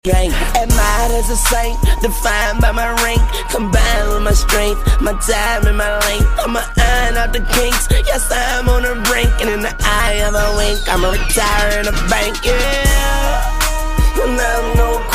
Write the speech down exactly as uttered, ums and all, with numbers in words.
Drink, admired as a saint, defined by my rank, combined with my strength, my time and my length. I'ma iron out the kinks, yes I'm on the brink, and in the eye of a wink, I'ma retire in a bank, yeah. And I'm no